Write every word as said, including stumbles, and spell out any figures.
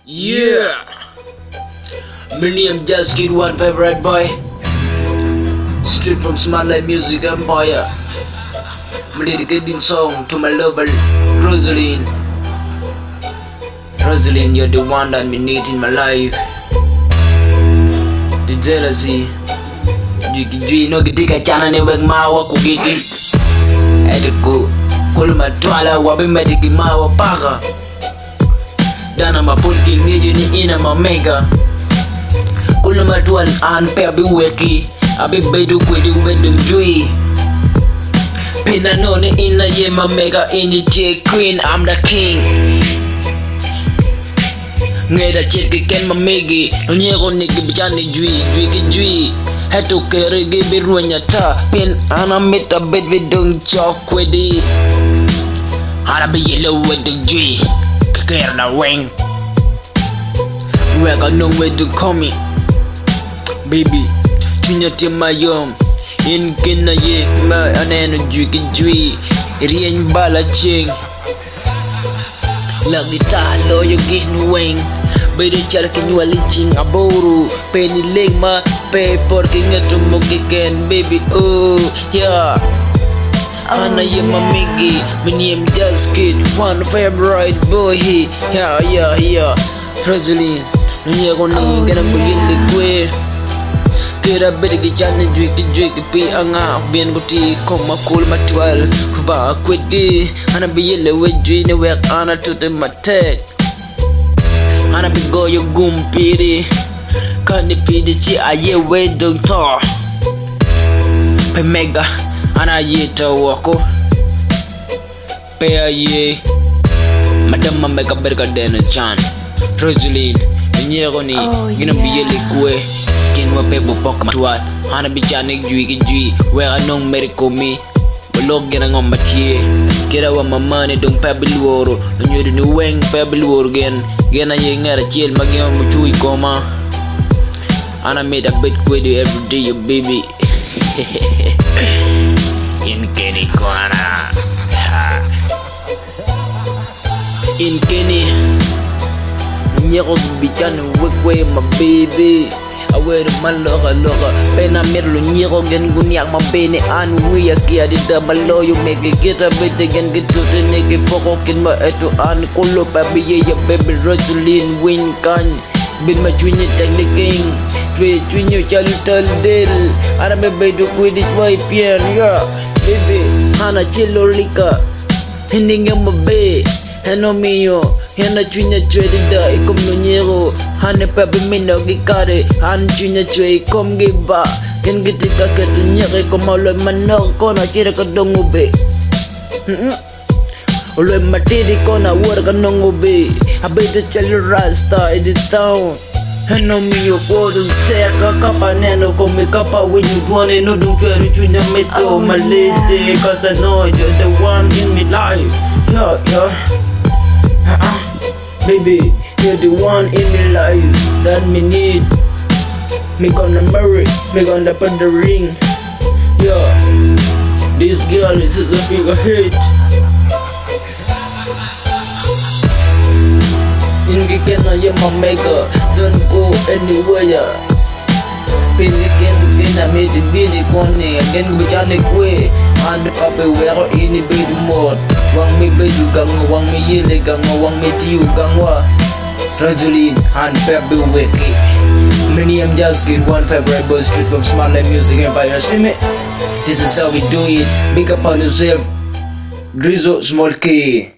Yeah. My name just Kid One Favorite Boy. Straight from Smart Life Music Empire. I'm dedicating song to my lover Rosaline. Rosaline, you're the one that me need in my life. The jealousy. Jiki no kitika chana ne wek mawa kugigi. Ediko kulma twala wabimediki mawa paka. Dana mapulki niji ni ina mamega. Kulma tuan an pe abi weki. Abi bedu kwedi ubedu jui. Pina none ina ye mamega ini J Queen, I'm the king. Ngeda chirki ken mamegi. Nonyego niki bichani jui, jui ki jui. Hetu kere gibi ruanya ta. Pin ana mita bed vidung chok wedi. Harabi yellow with the jui. Kekere na wing. Wega nung with the komi. Baby, tunya tima yom. In kina ye ma aneno jui ki jui. Rien bala ching. Lagi talo you getting wing. Bede cara kenyuali ching aboru. Penny ling ma pay porque ngetu mokiken baby oh yeah. Ana ye mamigi, my name just Kid One Favorite Boy. Yeah yeah yeah. Rosaline, nunya koni kena begini kue. Kira bede kichane jui ki jui ki pi anga bien guti koma cool matwal kuba kwedi. Ana biyele we jui ne we ana tute matek. Ana bigo yo gumpiri. Kani pidi chi aye we don't talk. Pe mega ana ye to wako. Pe aye madam mega berga dena chan. Rosaline nyego ni gina biyele kue. Kinwa pe bupok matwat. Ana bichane jui ki jui. We anong merikomi. Balog gina ngom matie. Kira wa mamane dong pebeluoro. Nyuri ni weng pebeluoro gen. Gena ye ngara chiel magyo muchui koma. And I made a bit with you every day, you baby. In Kenny corner. In Kenny. Nyekos bichan wekwe my baby. I wear the man loga loga. Pena mirlo nyeko gen gunyak my bene an we a kia di double low you make it get a bit again get to the nigga poko kin ma eto an kolo baby ye baby Rosaline win kan. Bin ma chunya the king. Twe chunya chalutal del. Ana me bedu kwedi boy pian ya. Baby, hana chilo lika. Hinding ma be. Hano mio. Hana chunya chwe da ikom no nyero. Hane papi mino gikare. Han chunya chwe ikom giba. Ken gitika ketu nyere komalo manok kona kira kadongo be. Oloy matiri kona war kanongo be. Abete chalo rasta in the town. Hano mio kodo teka kapa neno kome kapa when you want it no don't try to chunya meto my lady cause I know you're the one in my life. Yeah yeah. Uh-uh. Baby, you're the one in my life that me need. Me gonna marry, me gonna put the ring. Yeah, this girl is a big hit. In the kena ye mamega, don't go anywhere. Pilikin kena me di bini koni again bichane kwe. And pape wero ini bedu mod. Wang me bedu gangwa, wang me yele gangwa, wang me tiu gangwa. Rosaline and Pepe Weki. Many am just Kid One Favorite Boy straight from Smart Life Music Empire. See me? This is how we do it. Big up on yourself. Drizzle Small K.